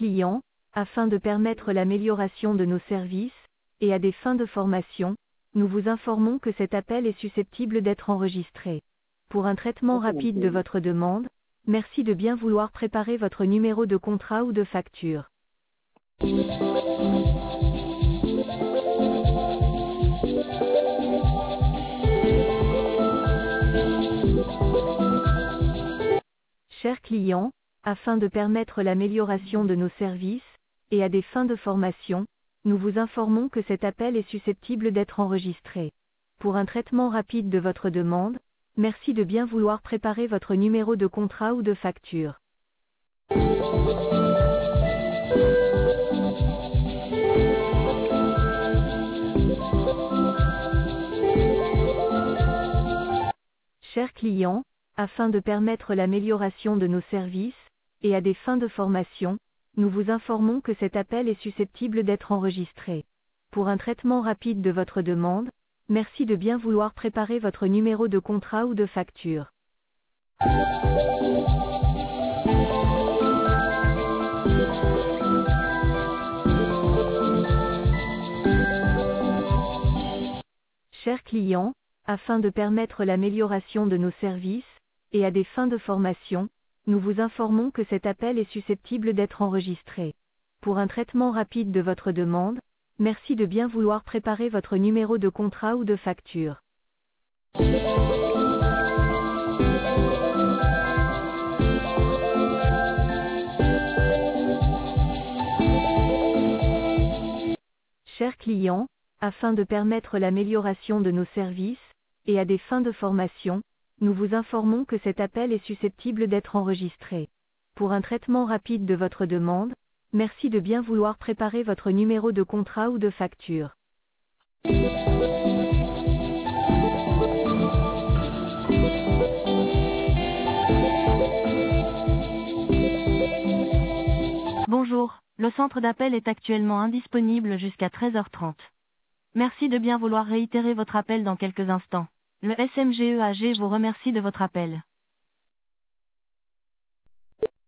client, afin de permettre l'amélioration de nos services, et à des fins de formation, nous vous informons que cet appel est susceptible d'être enregistré. Pour un traitement rapide de votre demande, merci de bien vouloir préparer votre numéro de contrat ou de facture. Chers clients, afin de permettre l'amélioration de nos services, et à des fins de formation, nous vous informons que cet appel est susceptible d'être enregistré. Pour un traitement rapide de votre demande, merci de bien vouloir préparer votre numéro de contrat ou de facture. Chers clients, afin de permettre l'amélioration de nos services, et à des fins de formation, nous vous informons que cet appel est susceptible d'être enregistré. Pour un traitement rapide de votre demande, merci de bien vouloir préparer votre numéro de contrat ou de facture. Chers clients, afin de permettre l'amélioration de nos services, et à des fins de formation, nous vous informons que cet appel est susceptible d'être enregistré. Pour un traitement rapide de votre demande, merci de bien vouloir préparer votre numéro de contrat ou de facture. Chers clients, afin de permettre l'amélioration de nos services, et à des fins de formation, nous vous informons que cet appel est susceptible d'être enregistré. Pour un traitement rapide de votre demande, merci de bien vouloir préparer votre numéro de contrat ou de facture. Bonjour, le centre d'appel est actuellement indisponible jusqu'à 13h30. Merci de bien vouloir réitérer votre appel dans quelques instants. Le SMGEAG vous remercie de votre appel.